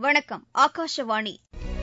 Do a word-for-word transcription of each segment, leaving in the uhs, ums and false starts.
வணக்கம். ஆகாஷவாணி.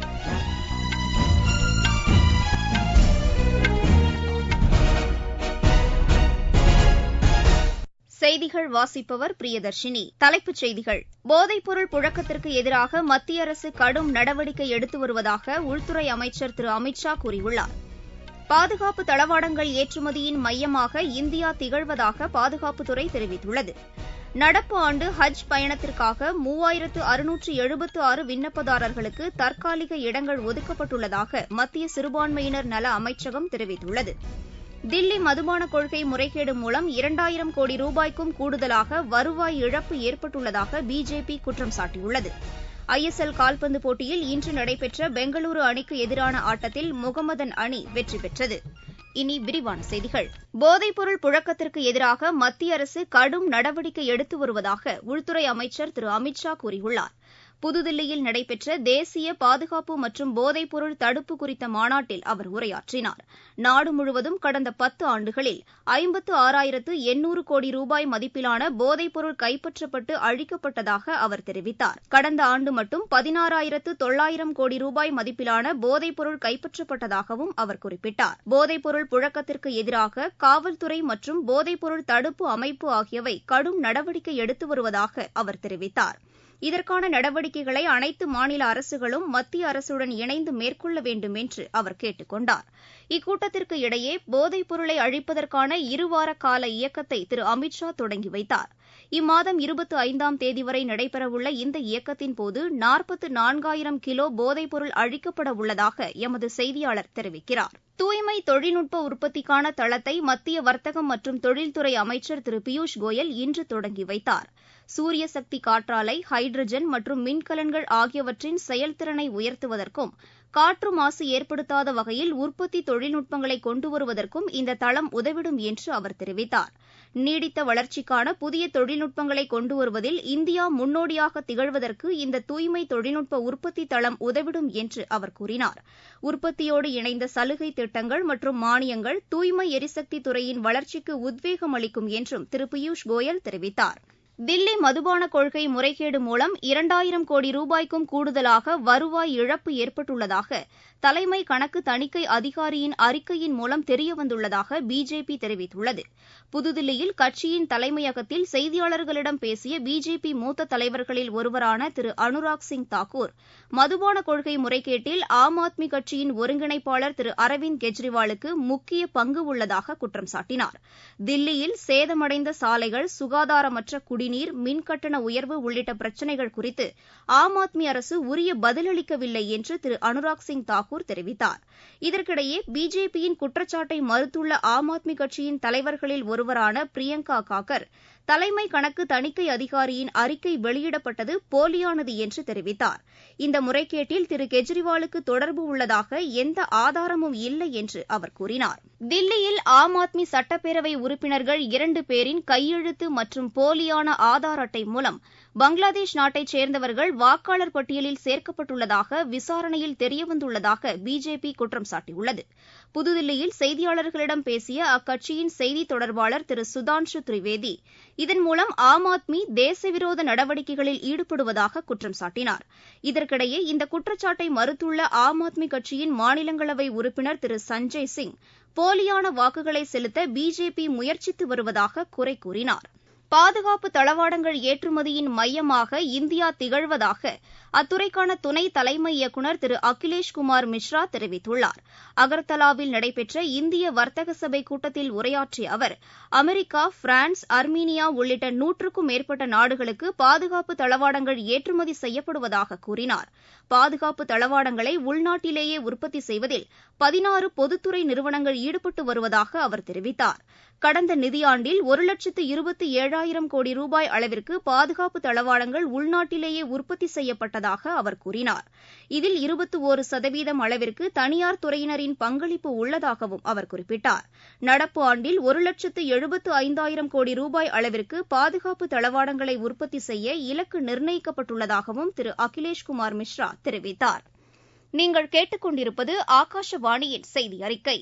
செய்திகள் வாசிப்பவர் பிரியதர்ஷினி. தலைப்புச் செய்திகள். போதைப்பொருள் புழக்கத்திற்கு எதிராக மத்திய அரசு கடும் நடவடிக்கை எடுத்து வருவதாக உள்துறை அமைச்சர் திரு அமித் ஷா கூறியுள்ளார். பாதுகாப்பு தளவாடங்கள் ஏற்றுமதியின் மையமாக இந்தியா திகழ்வதாக பாதுகாப்புத்துறை தெரிவித்துள்ளது. நடப்பு ஆண்டு ஹஜ் பயணத்திற்காக மூவாயிரத்து அறுநூற்று எழுபத்து ஆறு விண்ணப்பதாரர்களுக்கு தற்காலிக இடங்கள் ஒதுக்கப்பட்டுள்ளதாக மத்திய சிறுபான்மையினர் நல அமைச்சகம் தெரிவித்துள்ளது. தில்லி மதுபான கொள்கை முறைகேடு மூலம் இரண்டாயிரம் கோடி ரூபாய்க்கும் கூடுதலாக வருவாய் இழப்பு ஏற்பட்டுள்ளதாக பிஜேபி குற்றம் சாட்டியுள்ளது. ஐ எஸ் எல் கால்பந்து போட்டியில் இன்று நடைபெற்ற பெங்களூரு அணிக்கு எதிரான ஆட்டத்தில் முகமதன் அணி வெற்றி பெற்றது. இனி விரிவான செய்திகள். போதைப்பொருள் புழக்கத்திற்கு எதிராக மத்திய அரசு கடும் நடவடிக்கை எடுத்து வருவதாக உள்துறை அமைச்சர் திரு அமித் ஷா கூறியுள்ளார். புதுதில்லியில் நடைபெற்ற தேசிய பாதுகாப்பு மற்றும் போதைப்பொருள் தடுப்பு குறித்த மாநாட்டில் அவர் உரையாற்றினார். நாடு முழுவதும் கடந்த பத்து ஆண்டுகளில் ஐம்பத்து ஆறாயிரத்து எண்ணூறு கோடி ரூபாய் மதிப்பிலான போதைப்பொருள் கைப்பற்றப்பட்டு அழிக்கப்பட்டதாக அவர் தெரிவித்தார். கடந்த ஆண்டு மட்டும் பதினாறாயிரத்து தொள்ளாயிரம் கோடி ரூபாய் மதிப்பிலான போதைப்பொருள் கைப்பற்றப்பட்டதாகவும் அவர் குறிப்பிட்டார். போதைப்பொருள் புழக்கத்திற்கு எதிராக காவல்துறை மற்றும் போதைப்பொருள் தடுப்பு அமைப்பு ஆகியவை கடும் நடவடிக்கை எடுத்து வருவதாக அவர் தெரிவித்தார். இதற்கான நடவடிக்கைகளை அனைத்து மாநில அரசுகளும் மத்திய அரசுடன் இணைந்து மேற்கொள்ள வேண்டும் என்று அவர் கேட்டுக் கொண்டார். இக்கூட்டத்திற்கு இடையே போதைப் பொருளை அழிப்பதற்கான இருவார கால இயக்கத்தை திரு அமித் ஷா தொடங்கி வைத்தார். இம்மாதம் இருபத்தி ஐந்தாம் தேதி வரை நடைபெறவுள்ள இந்த இயக்கத்தின்போது நாற்பத்து நான்காயிரம் கிலோ போதைப்பொருள் அழிக்கப்பட உள்ளதாக எமது செய்தியாளர் தெரிவிக்கிறார். தூய்மை தொழில்நுட்ப உற்பத்திக்கான தளத்தை மத்திய வர்த்தகம் மற்றும் தொழில்துறை அமைச்சர் திரு பியூஷ் கோயல் இன்று தொடங்கி வைத்தார். சூரிய சக்தி காற்றாலை, ஹைட்ரஜன் மற்றும் மின்கலன்கள் ஆகியவற்றின் செயல்திறனை உயர்த்துவதற்கும் காற்று மாசு ஏற்படுத்தாத வகையில் உற்பத்தி தொழில்நுட்பங்களை கொண்டு வருவதற்கும் இந்த தளம் உதவிடும் என்று அவர் தெரிவித்தார். நீடித்த வளர்ச்சிக்கான புதிய தொழில்நுட்பங்களை கொண்டு வருவதில் இந்தியா முன்னோடியாக திகழ்வதற்கு இந்த தூய்மை தொழில்நுட்ப உற்பத்தி தளம் உதவிடும் என்று அவர் கூறினார். உற்பத்தியோடு இணைந்த சலுகை திட்டங்கள் மற்றும் மானியங்கள் தூய்மை எரிசக்தி துறையின் வளர்ச்சிக்கு உத்வேகம் அளிக்கும் என்றும் திரு பியூஷ் கோயல் தெரிவித்தார். தில்லி மதுபான கொள்கை முறைகேடு மூலம் இரண்டாயிரம் கோடி ரூபாய்க்கும் கூடுதலாக வருவாய் இழப்பு ஏற்பட்டுள்ளதாக தலைமை கணக்கு தணிக்கை அதிகாரியின் அறிக்கையின் மூலம் தெரியவந்துள்ளதாக பிஜேபி தெரிவித்துள்ளது. புதுதில்லியில் கட்சியின் தலைமையகத்தில் செய்தியாளர்களிடம் பேசிய பிஜேபி மூத்த தலைவர்களில் ஒருவரான திரு அனுராக் சிங் தாக்கூர், மதுபான கொள்கை முறைகேட்டில் ஆம் ஆத்மி கட்சியின் ஒருங்கிணைப்பாளர் திரு அரவிந்த் கெஜ்ரிவாலுக்கு முக்கிய பங்கு உள்ளதாக குற்றம் சாட்டினார். தில்லியில் சேதமடைந்த சாலைகள், சுகாதாரமற்ற குடிநீர், மின்கட்டண உயர்வு உள்ளிட்ட பிரச்சினைகள் குறித்து ஆம் ஆத்மி அரசு உரிய பதிலளிக்கவில்லை என்று திரு அனுராக் சிங் தாக்கூர் தெரிவித்தார். இதற்கிடையே பிஜேபியின் குற்றச்சாட்டை மறுத்துள்ள ஆம் ஆத்மி கட்சியின் தலைவர்களில் ஒருவரான பிரியங்கா காக்கர், தலைமை கணக்கு தணிக்கை அதிகாரியின் அறிக்கை வெளியிடப்பட்டது போலியானது என்று தெரிவித்தார். இந்த முறைகேட்டில் திரு கெஜ்ரிவாலுக்கு தொடர்பு உள்ளதாக எந்த ஆதாரமும் இல்லை என்று அவர் கூறினார். தில்லியில் ஆம் ஆத்மி சட்டப்பேரவை உறுப்பினர்கள் இரண்டு பேரின் கையெழுத்து மற்றும் போலியான ஆதார் அட்டை மூலம் பங்களாதேஷ் நாட்டைச் சேர்ந்தவர்கள் வாக்காளர் பட்டியலில் சேர்க்கப்பட்டுள்ளதாக விசாரணையில் தெரியவந்துள்ளதாக பிஜேபி குற்றம் சாட்டியுள்ளது. புதுதில்லியில் செய்தியாளர்களிடம் பேசிய அக்கட்சியின் செய்தித் தொடர்பாளர் திரு சுதான்ஷு திரிவேதி, இதன் மூலம் ஆம் ஆத்மி தேசவிரோத நடவடிக்கைகளில் ஈடுபடுவதாக குற்றம் சாட்டினார். இதற்கிடையே இந்த குற்றச்சாட்டை மறுத்துள்ள ஆம் ஆத்மி கட்சியின் மாநிலங்களவை உறுப்பினர் திரு சஞ்சய் சிங், போலியான வாக்குகளை செலுத்த பிஜேபி முயற்சித்து வருவதாக குறை கூறினார். பாதுகாப்பு தளவாடங்கள் ஏற்றுமதியின் மையமாக இந்தியா திகழ்வதாக அத்துறைக்கான துணை தலைமை இயக்குநர் திரு அகிலேஷ் குமார் மிஸ்ரா தெரிவித்துள்ளார். அகர்தலாவில் நடைபெற்ற இந்திய வர்த்தக சபை கூட்டத்தில் உரையாற்றிய அவர், அமெரிக்கா, பிரான்ஸ், அர்மீனியா உள்ளிட்ட நூற்றுக்கும் மேற்பட்ட நாடுகளுக்கு பாதுகாப்பு தளவாடங்கள் ஏற்றுமதி செய்யப்படுவதாக கூறினார். பாதுகாப்பு தளவாடங்களை உள்நாட்டிலேயே உற்பத்தி செய்வதில் பதினாறு பொதுத்துறை நிறுவனங்கள் ஈடுபட்டு வருவதாக அவர் தெரிவித்தார். கடந்த நிதியாண்டில் ஒரு லட்சத்து இருபத்தி ஏழாயிரம் கோடி ரூபாய் அளவிற்கு பாதுகாப்பு தளவாடங்கள் உள்நாட்டிலேயே உற்பத்தி செய்யப்பட்டதாக அவர் கூறினார். இதில் இருபத்தி ஒரு சதவீதம் அளவிற்கு தனியார் துறையினரின் பங்களிப்பு உள்ளதாகவும் அவர் குறிப்பிட்டார். நடப்பு ஆண்டில் ஒரு லட்சத்து எழுபத்து ஐந்தாயிரம் கோடி ரூபாய் அளவிற்கு பாதுகாப்பு தளவாடங்களை உற்பத்தி செய்ய இலக்கு நிர்ணயிக்கப்பட்டுள்ளதாகவும் திரு அகிலேஷ் குமார் மிஸ்ரா தெரிவித்தார். நீங்கள் கேட்டுக் கொண்டிருப்பது ஆகாஷவாணியின் செய்தி அறிக்கை.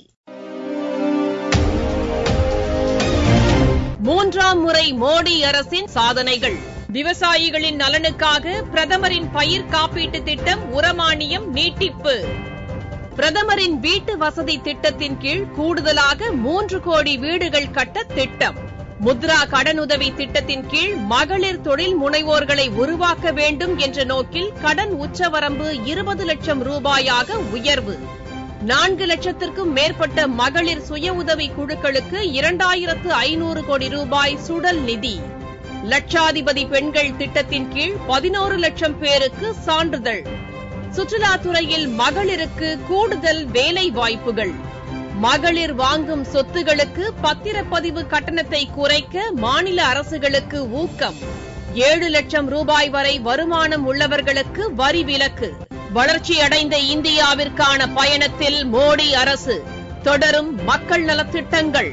மூன்றாம் முறை மோடி அரசின் சாதனைகள். விவசாயிகளின் நலனுக்காக பிரதமரின் பயிர் காப்பீட்டு திட்டம் உரமானியம் நீட்டிப்பு. பிரதமரின் வீட்டு வசதி திட்டத்தின் கீழ் கூடுதலாக மூன்று கோடி வீடுகள் கட்ட திட்டம். முத்ரா கடனுதவி திட்டத்தின் கீழ் மகளிர் தொழில் முனைவோர்களை உருவாக்க வேண்டும் என்ற நோக்கில் கடன் உச்சவரம்பு இருபது லட்சம் ரூபாயாக உயர்வு. நான்கு லட்சத்திற்கும் மேற்பட்ட மகளிர் சுய உதவி குழுக்களுக்கு இரண்டாயிரத்து ஐநூறு கோடி ரூபாய் சுடல் நிதி. லட்சாதிபதி பெண்கள் திட்டத்தின் கீழ் பதினோரு லட்சம் பேருக்கு சான்றிதழ். சுற்றுலாத்துறையில் மகளிருக்கு கூடுதல் வேலை வாய்ப்புகள். மகளிர் வாங்கும் சொத்துகளுக்கு பத்திரப்பதிவு கட்டணத்தை குறைக்க மாநில அரசுகளுக்கு ஊக்கம். ஏழு லட்சம் ரூபாய் வரை வருமானம் உள்ளவர்களுக்கு வரி விலக்கு. வளர்ச்சியடைந்த இந்தியாவிற்கான பயணத்தில் மோடி அரசு. தொடரும் மக்கள் நலத்திட்டங்கள்.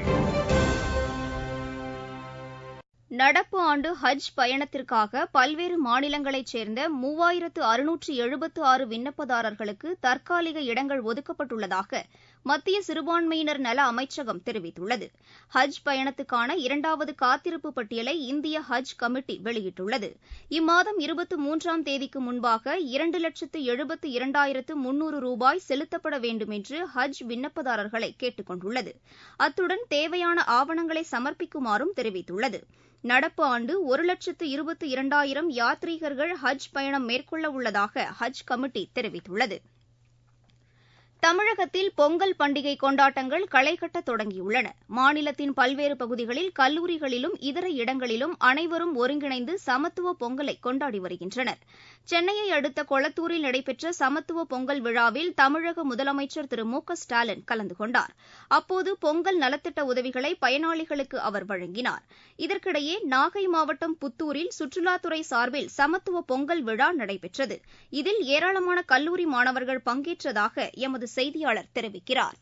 நடப்பு ஆண்டு ஹஜ் பயணத்திற்காக பல்வேறு மாநிலங்களைச் சேர்ந்த மூவாயிரத்து அறுநூற்று எழுபத்து ஆறு விண்ணப்பதாரர்களுக்கு தற்காலிக இடங்கள் ஒதுக்கப்பட்டுள்ளதாக மத்திய சிறுபான்மையினர் நல அமைச்சகம் தெரிவித்துள்ளது. ஹஜ் பயணத்துக்கான இரண்டாவது காத்திருப்பு பட்டியலை இந்திய ஹஜ் கமிட்டி வெளியிட்டுள்ளது. இம்மாதம் இருபத்தி மூன்றாம் தேதிக்கு முன்பாக இரண்டு லட்சத்து எழுபத்து இரண்டாயிரத்து முன்னூறு ரூபாய் செலுத்தப்பட வேண்டும் என்று ஹஜ் விண்ணப்பதாரர்களை கேட்டுக் கொண்டுள்ளது. அத்துடன் தேவையான ஆவணங்களை சமர்ப்பிக்குமாறும் தெரிவித்துள்ளது. நடப்பு ஆண்டு ஒரு லட்சத்து இருபத்தி இரண்டாயிரம் யாத்ரீகர்கள் ஹஜ் பயணம் மேற்கொள்ள உள்ளதாக ஹஜ் கமிட்டி தெரிவித்துள்ளது. தமிழகத்தில் பொங்கல் பண்டிகை கொண்டாட்டங்கள் களைகட்ட தொடங்கியுள்ளன. மாநிலத்தின் பல்வேறு பகுதிகளில் கல்லூரிகளிலும் இதர இடங்களிலும் அனைவரும் ஒருங்கிணைந்து சமத்துவ பொங்கலை கொண்டாடி வருகின்றனர். சென்னையை அடுத்த கொளத்தூரில் நடைபெற்ற சமத்துவ பொங்கல் விழாவில் தமிழக முதலமைச்சர் திரு மு க ஸ்டாலின் கலந்து கொண்டார். அப்போது பொங்கல் நலத்திட்ட உதவிகளை பயனாளிகளுக்கு அவர் வழங்கினார். இதற்கிடையே நாகை மாவட்டம் புத்தூரில் சுற்றுலாத்துறை சார்பில் சமத்துவ பொங்கல் விழா நடைபெற்றது. இதில் ஏராளமான கல்லூரி மாணவர்கள் பங்கேற்றதாக எமது செய்தியாளர் தெரிவிக்கிறார்.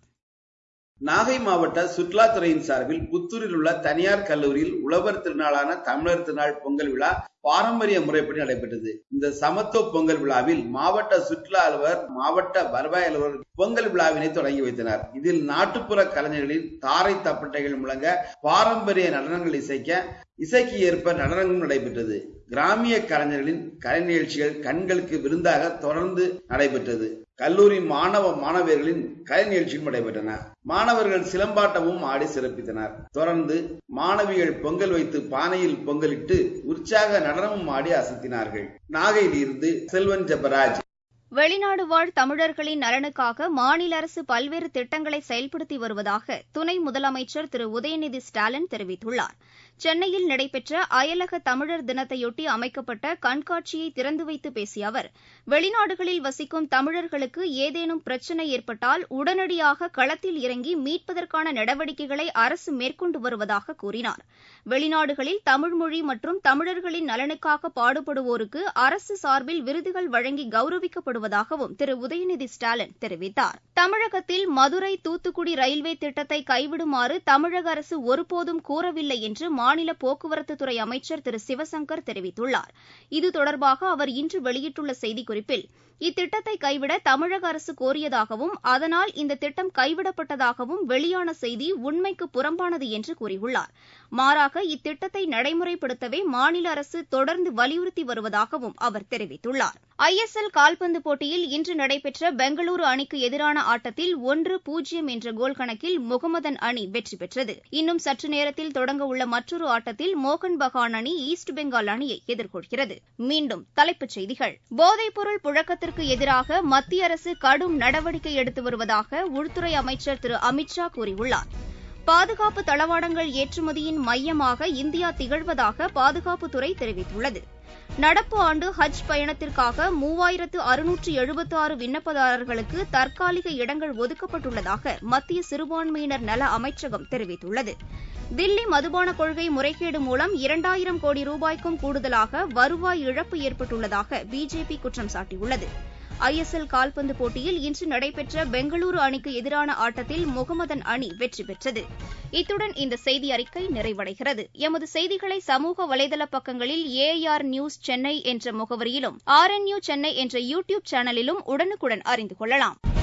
நாகை மாவட்ட சுற்றுலாத்துறையின் சார்பில் புத்தூரில் உள்ள தனியார் கல்லூரியில் உழவர் திருநாளான தமிழர் திருநாள் பொங்கல் விழா பாரம்பரிய முறைப்படி நடைபெற்றது. இந்த சமத்துவ பொங்கல் விழாவில் மாவட்ட சுற்றுலா அலுவலர், மாவட்ட வருவாய் அலுவலர் பொங்கல் விழாவினை தொடங்கி வைத்தனர். இதில் நாட்டுப்புற கலைஞர்களின் தாரை தப்பட்டைகள் முழங்க பாரம்பரிய நடனங்கள் இசைக்க இசைக்கு ஏற்ப நடனங்களும் நடைபெற்றது. கிராமிய கலைஞர்களின் கலை நிகழ்ச்சிகள் கண்களுக்கு விருந்தாக தொடர்ந்து நடைபெற்றது. கல்லூரி மாணவ மாணவியர்களின் கலை நிகழ்ச்சியும் நடைபெற்றன. மாணவர்கள் சிலம்பாட்டமும் ஆடி சிறப்பித்தனர். தொடர்ந்து மாணவிகள் பொங்கல் வைத்து பானையில் பொங்கலிட்டு உற்சாக நடனமும் ஆடி அசத்தினார்கள். நாகையில் இருந்து செல்வன் ஜெபராஜ். வெளிநாடு வாழ் தமிழர்களின் நலனுக்காக மாநில அரசு பல்வேறு திட்டங்களை செயல்படுத்தி வருவதாக துணை முதலமைச்சர் திரு உதயநிதி ஸ்டாலின் தெரிவித்துள்ளார். சென்னையில் நடைபெற்ற அயலக தமிழர் தினத்தையொட்டி அமைக்கப்பட்ட கண்காட்சியை திறந்து வைத்து பேசிய அவர், வெளிநாடுகளில் வசிக்கும் தமிழர்களுக்கு ஏதேனும் பிரச்சினை ஏற்பட்டால் உடனடியாக களத்தில் இறங்கி மீட்பதற்கான நடவடிக்கைகளை அரசு மேற்கொண்டு வருவதாக கூறினார். வெளிநாடுகளில் தமிழ் மொழி மற்றும் தமிழர்களின் நலனுக்காக பாடுபடுவோருக்கு அரசு சார்பில் விருதுகள் வழங்கி கௌரவிக்கப்படுவதாகவும் திரு உதயநிதி ஸ்டாலின் தெரிவித்தார். தமிழகத்தில் மதுரை தூத்துக்குடி ரயில்வே திட்டத்தை கைவிடுமாறு தமிழக அரசு ஒருபோதும் கூறவில்லை என்று மாநில போக்குவரத்துத்துறை அமைச்சர் திரு சிவசங்கர் தெரிவித்துள்ளார். இது தொடர்பாக அவர் இன்று வெளியிட்டுள்ள செய்திக்குறிப்பில், இத்திட்டத்தை கைவிட தமிழக அரசு கோரியதாகவும் அதனால் இந்த திட்டம் கைவிடப்பட்டதாகவும் வெளியான செய்தி உண்மைக்கு புறம்பானது என்று கூறியுள்ளார். மாறாக இத்திட்டத்தை நடைமுறைப்படுத்தவே மாநில அரசு தொடர்ந்து வலியுறுத்தி வருவதாகவும் அவர் தெரிவித்துள்ளார். ஐ எஸ் எல் கால்பந்து போட்டியில் இன்று நடைபெற்ற பெங்களூரு அணிக்கு எதிரான ஆட்டத்தில் ஒன்று பூஜ்ஜியம் என்ற கோல் கணக்கில் முகமதன் அணி வெற்றி பெற்றது. இன்னும் சற்று நேரத்தில் தொடங்க உள்ள மற்றொரு ஆட்டத்தில் மோகன் பகான் அணி ஈஸ்ட் பெங்கால் அணியை எதிர்கொள்கிறது. மீண்டும் தலைப்புச் செய்திகள். போதைப்பொருள் புழக்கத்திற்கு எதிராக மத்திய அரசு கடும் நடவடிக்கை எடுத்து வருவதாக உள்துறை அமைச்சர் திரு அமித் ஷா கூறியுள்ளார். பாதுகாப்பு தளவாடங்கள் ஏற்றுமதியின் மையமாக இந்தியா திகழ்வதாக பாதுகாப்புத்துறை தெரிவித்துள்ளது. நடப்பு ஆண்டு ஹஜ் பயணத்திற்காக மூவாயிரத்து அறுநூற்று எழுபத்தி ஆறு விண்ணப்பதாரர்களுக்கு தற்காலிக இடங்கள் ஒதுக்கப்பட்டுள்ளதாக மத்திய சிறுபான்மையினர் நல அமைச்சகம் தெரிவித்துள்ளது. தில்லி மதுபான கொள்கை முறைகேடு மூலம் இரண்டாயிரம் கோடி ரூபாய்க்கும் கூடுதலாக வருவாய் இழப்பு ஏற்பட்டுள்ளதாக பிஜேபி குற்றம் சாட்டியுள்ளது. ஐ எஸ் எல் கால்பந்து போட்டியில் இன்று நடைபெற்ற பெங்களூரு அணிக்கு எதிரான ஆட்டத்தில் முகமதன் அணி வெற்றி பெற்றது. இத்துடன் இந்த செய்தி அறிக்கை நிறைவடைகிறது. எமது செய்திகளை சமூக வலைதள பக்கங்களில் ஏ ஆர் நியூஸ் சென்னை என்ற முகவரியிலும், ஆர் என் யூ சென்னை என்ற யூ டியூப் சேனலிலும் உடனுக்குடன் அறிந்து கொள்ளலாம்.